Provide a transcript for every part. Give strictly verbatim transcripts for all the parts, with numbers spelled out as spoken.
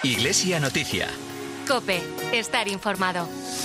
Iglesia Noticia. COPE. Estar informado.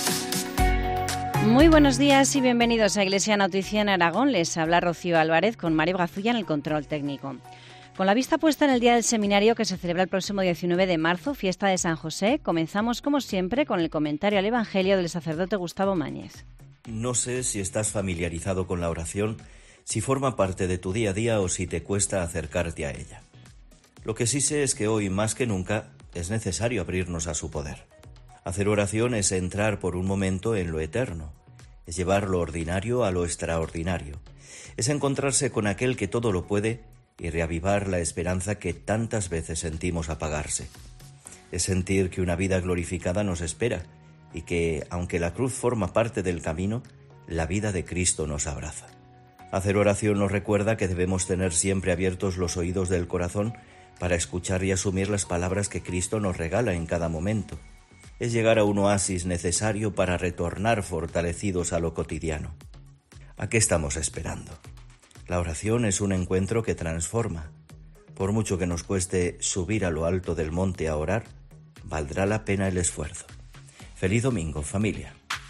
Muy buenos días y bienvenidos a Iglesia Noticia en Aragón. Les habla Rocío Álvarez con Mario Gazulla en el control técnico. Con la vista puesta en el Día del Seminario que se celebra el próximo diecinueve de marzo, fiesta de San José, comenzamos como siempre con el comentario al Evangelio del sacerdote Gustavo Mañez. No sé si estás familiarizado con la oración, si forma parte de tu día a día o si te cuesta acercarte a ella. Lo que sí sé es que hoy más que nunca es necesario abrirnos a su poder. Hacer oración es entrar por un momento en lo eterno, es llevar lo ordinario a lo extraordinario, es encontrarse con aquel que todo lo puede y reavivar la esperanza que tantas veces sentimos apagarse. Es sentir que una vida glorificada nos espera y que, aunque la cruz forma parte del camino, la vida de Cristo nos abraza. Hacer oración nos recuerda que debemos tener siempre abiertos los oídos del corazón para escuchar y asumir las palabras que Cristo nos regala en cada momento. Es llegar a un oasis necesario para retornar fortalecidos a lo cotidiano. ¿A qué estamos esperando? La oración es un encuentro que transforma. Por mucho que nos cueste subir a lo alto del monte a orar, valdrá la pena el esfuerzo. Feliz domingo, familia.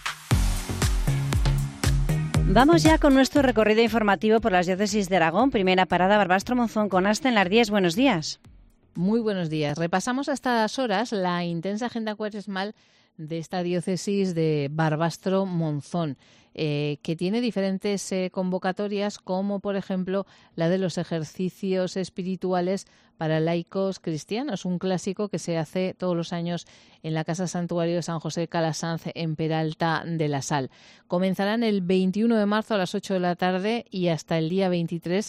Vamos ya con nuestro recorrido informativo por las diócesis de Aragón. Primera parada, Barbastro Monzón con Asta en Lardíes. Buenos días. Muy buenos días. Repasamos a estas horas la intensa agenda cuaresmal de esta diócesis de Barbastro Monzón, eh, que tiene diferentes eh, convocatorias, como por ejemplo la de los ejercicios espirituales para laicos cristianos, un clásico que se hace todos los años en la Casa Santuario de San José Calasanz en Peralta de la Sal. Comenzarán el veintiuno de marzo a las ocho de la tarde y hasta el día veintitrés,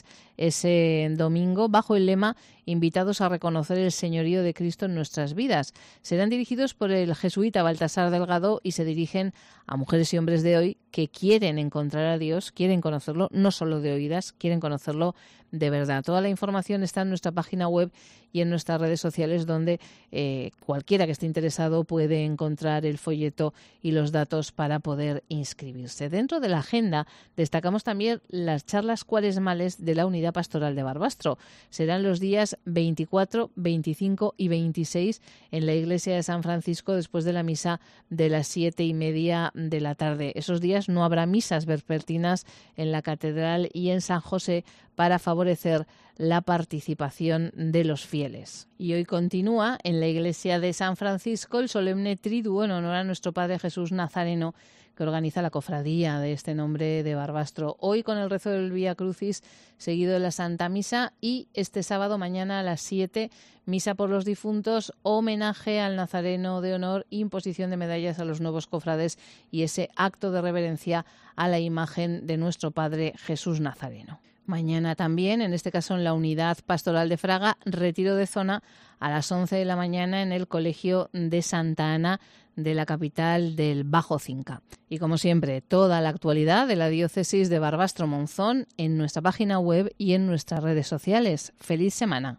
ese domingo, bajo el lema Invitados a reconocer el señorío de Cristo en nuestras vidas. Serán dirigidos por el jesuita Baltasar Delgado y se dirigen a mujeres y hombres de hoy que quieren encontrar a Dios, quieren conocerlo, no solo de oídas, quieren conocerlo de verdad. Toda la información está en nuestra página web y en nuestras redes sociales, donde eh, cualquiera que esté interesado puede encontrar el folleto y los datos para poder inscribirse. Dentro de la agenda destacamos también las charlas cuaresmales de la Unidad Pastoral de Barbastro. Serán los días veinticuatro, veinticinco y veintiséis en la iglesia de San Francisco después de la misa de las siete y media de la tarde. Esos días no habrá misas vespertinas en la catedral y en San José para favorecer la participación de los fieles. Y hoy continúa en la iglesia de San Francisco el solemne triduo en honor a nuestro Padre Jesús Nazareno, que organiza la cofradía de este nombre de Barbastro. Hoy con el rezo del Vía Crucis, seguido de la Santa Misa, y este sábado mañana a las siete, misa por los difuntos, homenaje al Nazareno de honor, imposición de medallas a los nuevos cofrades y ese acto de reverencia a la imagen de nuestro Padre Jesús Nazareno. Mañana también, en este caso en la Unidad Pastoral de Fraga, retiro de zona a las once de la mañana en el Colegio de Santa Ana de la capital del Bajo Cinca. Y como siempre, toda la actualidad de la diócesis de Barbastro Monzón en nuestra página web y en nuestras redes sociales. ¡Feliz semana!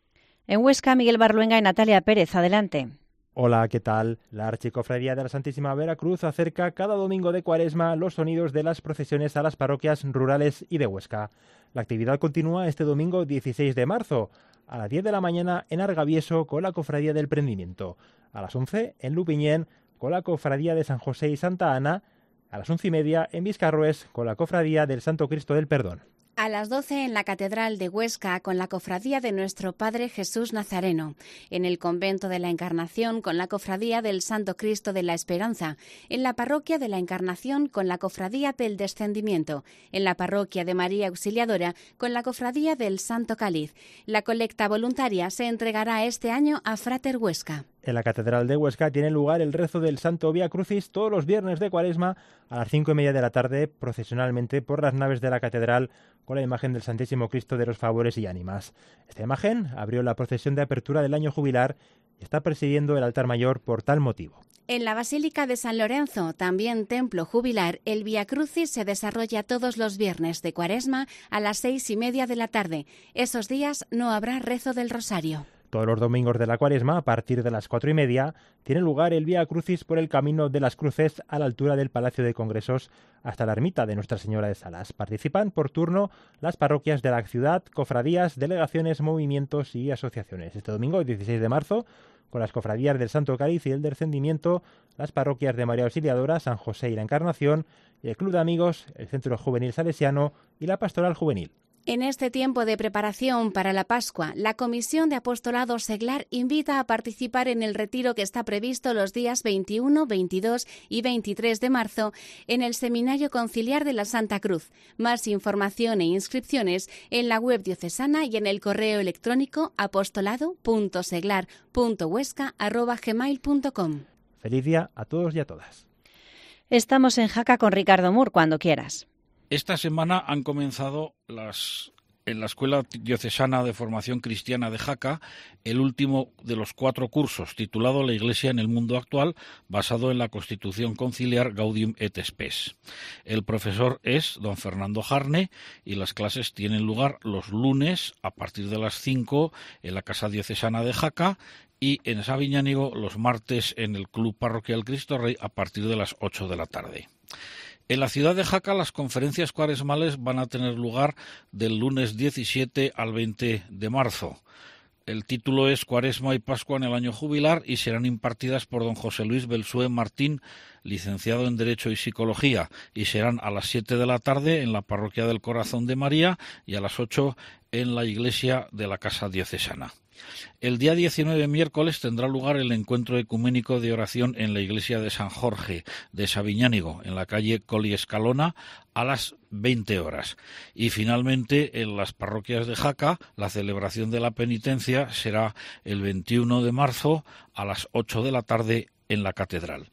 En Huesca, Miguel Barluenga y Natalia Pérez. Adelante. Hola, ¿qué tal? La Archicofradía de la Santísima Veracruz acerca cada domingo de Cuaresma los sonidos de las procesiones a las parroquias rurales y de Huesca. La actividad continúa este domingo dieciséis de marzo, a las diez de la mañana en Argavieso con la Cofradía del Prendimiento, a las once en Lupiñén con la Cofradía de San José y Santa Ana, a las once y media en Viscarrués con la Cofradía del Santo Cristo del Perdón. A las doce en la Catedral de Huesca con la Cofradía de Nuestro Padre Jesús Nazareno, en el Convento de la Encarnación con la Cofradía del Santo Cristo de la Esperanza, en la Parroquia de la Encarnación con la Cofradía del Descendimiento, en la Parroquia de María Auxiliadora con la Cofradía del Santo Cáliz. La colecta voluntaria se entregará este año a Frater Huesca. En la Catedral de Huesca tiene lugar el rezo del Santo Vía Crucis todos los viernes de Cuaresma a las cinco y media de la tarde, procesionalmente por las naves de la Catedral con la imagen del Santísimo Cristo de los Favores y Ánimas. Esta imagen abrió la procesión de apertura del año jubilar y está presidiendo el altar mayor por tal motivo. En la Basílica de San Lorenzo, también templo jubilar, el Vía Crucis se desarrolla todos los viernes de Cuaresma a las seis y media de la tarde. Esos días no habrá rezo del Rosario. Todos los domingos de la Cuaresma, a partir de las cuatro y media, tiene lugar el Vía Crucis por el Camino de las Cruces a la altura del Palacio de Congresos hasta la ermita de Nuestra Señora de Salas. Participan por turno las parroquias de la ciudad, cofradías, delegaciones, movimientos y asociaciones. Este domingo, dieciséis de marzo, con las cofradías del Santo Cáliz y el Descendimiento, las parroquias de María Auxiliadora, San José y la Encarnación, y el Club de Amigos, el Centro Juvenil Salesiano y la Pastoral Juvenil. En este tiempo de preparación para la Pascua, la Comisión de Apostolado Seglar invita a participar en el retiro que está previsto los días veintiuno, veintidós y veintitrés de marzo en el Seminario Conciliar de la Santa Cruz. Más información e inscripciones en la web diocesana y en el correo electrónico apostolado punto seglar punto huesca arroba gmail punto com. Feliz día a todos y a todas. Estamos en Jaca con Ricardo Mur, cuando quieras. Esta semana han comenzado las, en la Escuela Diocesana de Formación Cristiana de Jaca el último de los cuatro cursos, titulado La Iglesia en el Mundo Actual, basado en la Constitución Conciliar Gaudium et Spes. El profesor es don Fernando Jarne y las clases tienen lugar los lunes a partir de las cinco en la Casa Diocesana de Jaca y en Sabiñánigo los martes en el Club Parroquial Cristo Rey a partir de las ocho de la tarde. En la ciudad de Jaca las conferencias cuaresmales van a tener lugar del lunes diecisiete al veinte de marzo. El título es Cuaresma y Pascua en el año jubilar y serán impartidas por don José Luis Belsué Martín, licenciado en Derecho y Psicología, y serán a las siete de la tarde en la Parroquia del Corazón de María y a las ocho en la iglesia de la Casa Diocesana. El día diecinueve, miércoles, tendrá lugar el encuentro ecuménico de oración en la iglesia de San Jorge de Sabiñánigo, en la calle Coli Escalona, a las veinte horas. Y finalmente, en las parroquias de Jaca, la celebración de la penitencia será el veintiuno de marzo a las ocho de la tarde en la catedral.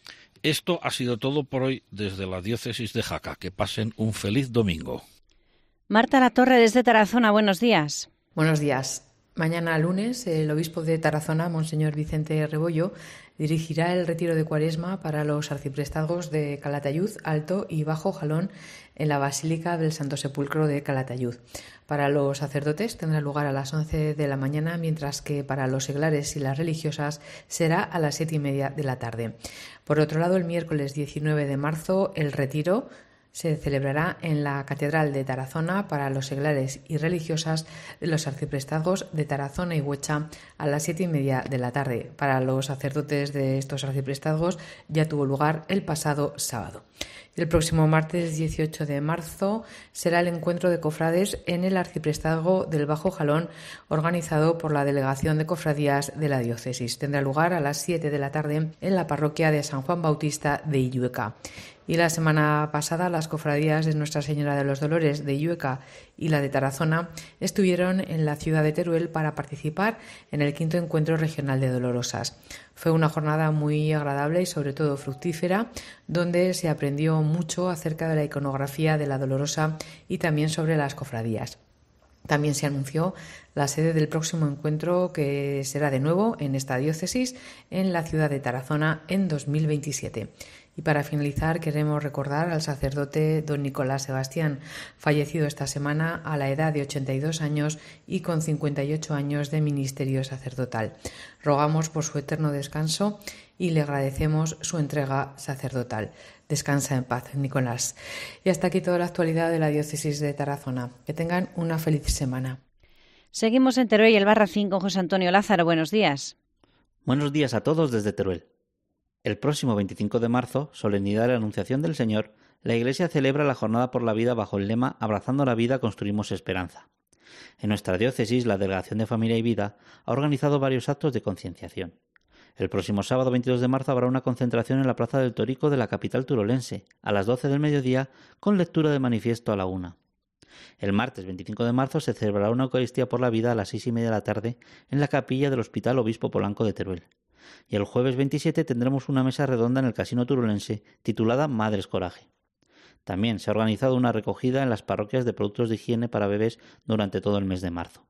Esto ha sido todo por hoy desde la diócesis de Jaca. Que pasen un feliz domingo. Marta Latorre desde Tarazona, buenos días. Buenos días. Mañana lunes, el obispo de Tarazona, Monseñor Vicente Rebollo, dirigirá el retiro de Cuaresma para los arciprestazgos de Calatayud, Alto y Bajo Jalón en la Basílica del Santo Sepulcro de Calatayud. Para los sacerdotes tendrá lugar a las once de la mañana, mientras que para los seglares y las religiosas será a las siete y media de la tarde. Por otro lado, el miércoles diecinueve de marzo, el retiro se celebrará en la Catedral de Tarazona para los seglares y religiosas de los arciprestazgos de Tarazona y Huecha a las siete y media de la tarde. Para los sacerdotes de estos arciprestazgos ya tuvo lugar el pasado sábado. El próximo martes dieciocho de marzo será el encuentro de cofrades en el arciprestazgo del Bajo Jalón, organizado por la Delegación de Cofradías de la Diócesis. Tendrá lugar a las siete de la tarde en la parroquia de San Juan Bautista de Illueca. Y la semana pasada las cofradías de Nuestra Señora de los Dolores de Illueca y la de Tarazona estuvieron en la ciudad de Teruel para participar en el quinto encuentro regional de Dolorosas. Fue una jornada muy agradable y sobre todo fructífera, donde se aprendió mucho acerca de la iconografía de la Dolorosa y también sobre las cofradías. También se anunció la sede del próximo encuentro, que será de nuevo en esta diócesis, en la ciudad de Tarazona, en dos mil veintisiete. Y para finalizar, queremos recordar al sacerdote don Nicolás Sebastián, fallecido esta semana a la edad de ochenta y dos años y con cincuenta y ocho años de ministerio sacerdotal. Rogamos por su eterno descanso y le agradecemos su entrega sacerdotal. Descansa en paz, Nicolás. Y hasta aquí toda la actualidad de la diócesis de Tarazona. Que tengan una feliz semana. Seguimos en Teruel y el Barracín con José Antonio Lázaro. Buenos días. Buenos días a todos desde Teruel. El próximo veinticinco de marzo, solemnidad de la Anunciación del Señor, la Iglesia celebra la Jornada por la Vida bajo el lema Abrazando la vida construimos esperanza. En nuestra diócesis, la Delegación de Familia y Vida ha organizado varios actos de concienciación. El próximo sábado veintidós de marzo habrá una concentración en la Plaza del Torico de la capital turolense, a las doce del mediodía, con lectura de manifiesto a la una. El martes veinticinco de marzo se celebrará una Eucaristía por la Vida a las seis y media de la tarde en la capilla del Hospital Obispo Polanco de Teruel. Y el jueves veintisiete tendremos una mesa redonda en el Casino turolense titulada Madres Coraje. También se ha organizado una recogida en las parroquias de productos de higiene para bebés durante todo el mes de marzo.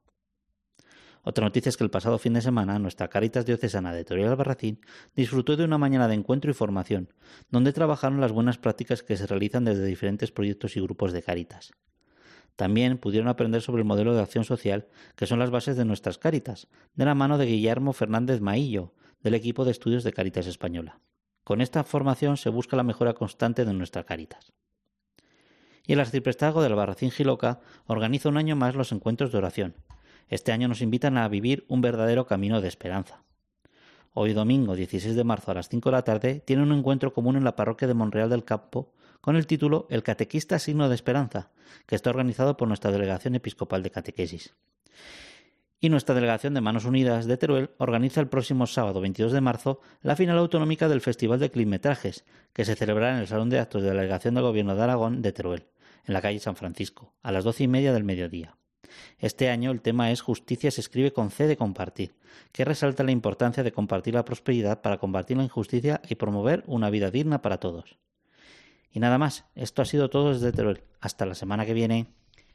Otra noticia es que el pasado fin de semana nuestra Cáritas Diocesana de Teruel Albarracín disfrutó de una mañana de encuentro y formación, donde trabajaron las buenas prácticas que se realizan desde diferentes proyectos y grupos de Cáritas. También pudieron aprender sobre el modelo de acción social, que son las bases de nuestras Cáritas, de la mano de Guillermo Fernández Maillo, del equipo de estudios de Cáritas Española. Con esta formación se busca la mejora constante de nuestra Cáritas. Y el arciprestazgo de Albarracín Jiloca organiza un año más los encuentros de oración. Este año nos invitan a vivir un verdadero camino de esperanza. hoy domingo dieciséis de marzo a las cinco de la tarde, tiene un encuentro común en la parroquia de Monreal del Campo con el título El Catequista Signo de Esperanza, que está organizado por nuestra Delegación Episcopal de Catequesis. Y nuestra Delegación de Manos Unidas de Teruel organiza el próximo sábado veintidós de marzo la final autonómica del Festival de Clipmetrajes, que se celebrará en el Salón de Actos de la Delegación del Gobierno de Aragón de Teruel, en la calle San Francisco, a las doce y media del mediodía. Este año el tema es Justicia se escribe con C de compartir, que resalta la importancia de compartir la prosperidad para combatir la injusticia y promover una vida digna para todos. Y nada más, esto ha sido todo desde Teruel. Hasta la semana que viene.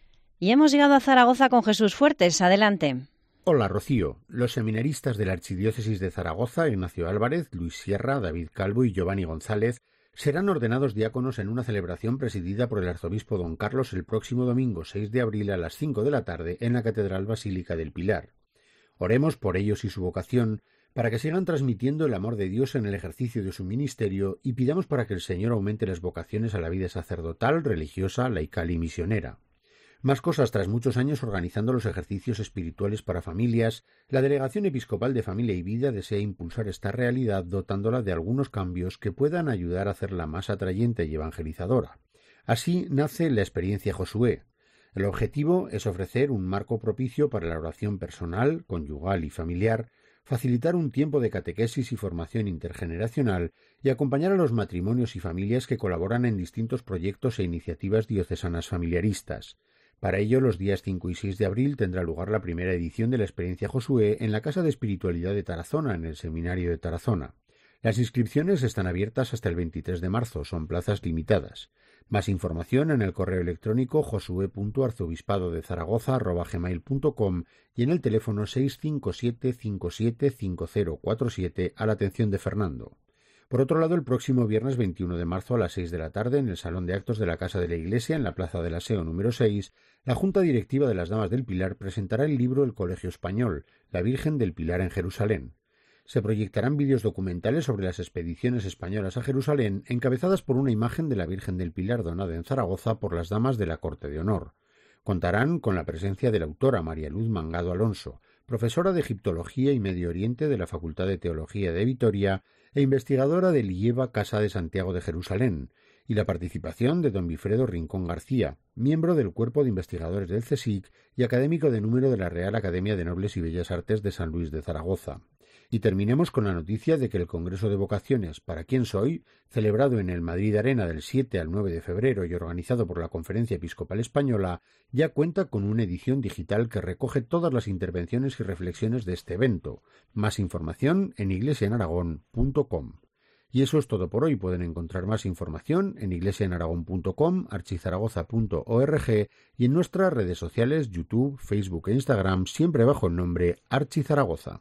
Y hemos llegado a Zaragoza con Jesús Fuertes. Adelante. Hola, Rocío. Los seminaristas de la Archidiócesis de Zaragoza, Ignacio Álvarez, Luis Sierra, David Calvo y Giovanni González, serán ordenados diáconos en una celebración presidida por el arzobispo don Carlos el próximo domingo seis de abril a las cinco de la tarde en la Catedral Basílica del Pilar. Oremos por ellos y su vocación, para que sigan transmitiendo el amor de Dios en el ejercicio de su ministerio, y pidamos para que el Señor aumente las vocaciones a la vida sacerdotal, religiosa, laical y misionera. Más cosas. Tras muchos años organizando los ejercicios espirituales para familias, la Delegación Episcopal de Familia y Vida desea impulsar esta realidad dotándola de algunos cambios que puedan ayudar a hacerla más atrayente y evangelizadora. Así nace la experiencia Josué. El objetivo es ofrecer un marco propicio para la oración personal, conyugal y familiar, facilitar un tiempo de catequesis y formación intergeneracional y acompañar a los matrimonios y familias que colaboran en distintos proyectos e iniciativas diocesanas familiaristas. Para ello, los días cinco y seis de abril tendrá lugar la primera edición de la experiencia Josué en la Casa de Espiritualidad de Tarazona, en el Seminario de Tarazona. Las inscripciones están abiertas hasta el veintitrés de marzo, son plazas limitadas. Más información en el correo electrónico josue punto arzobispado de zaragoza arroba gmail punto com y en el teléfono seis cinco siete cinco siete cinco cero cuatro siete a la atención de Fernando. Por otro lado, el próximo viernes veintiuno de marzo a las seis de la tarde, en el Salón de Actos de la Casa de la Iglesia, en la Plaza del Aseo número seis, la Junta Directiva de las Damas del Pilar presentará el libro El Colegio Español, la Virgen del Pilar en Jerusalén. Se proyectarán vídeos documentales sobre las expediciones españolas a Jerusalén, encabezadas por una imagen de la Virgen del Pilar donada en Zaragoza por las damas de la Corte de Honor. Contarán con la presencia de la autora María Luz Mangado Alonso, profesora de Egiptología y Medio Oriente de la Facultad de Teología de Vitoria e investigadora del I E V A Casa de Santiago de Jerusalén, y la participación de don Wilfredo Rincón García, miembro del Cuerpo de Investigadores del CSIC y académico de número de la Real Academia de Nobles y Bellas Artes de San Luis de Zaragoza. Y terminemos con la noticia de que el Congreso de Vocaciones ¿Para quién soy?, celebrado en el Madrid Arena del siete al nueve de febrero y organizado por la Conferencia Episcopal Española, ya cuenta con una edición digital que recoge todas las intervenciones y reflexiones de este evento. Más información en iglesia en aragón punto com. Y eso es todo por hoy. Pueden encontrar más información en iglesia en aragón punto com, archizaragoza punto org y en nuestras redes sociales YouTube, Facebook e Instagram, siempre bajo el nombre Archizaragoza.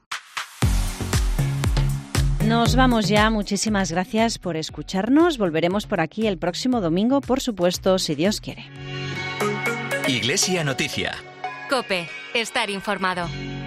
Nos vamos ya. Muchísimas gracias por escucharnos. Volveremos por aquí el próximo domingo, por supuesto, si Dios quiere. Iglesia Noticia. COPE. Estar informado.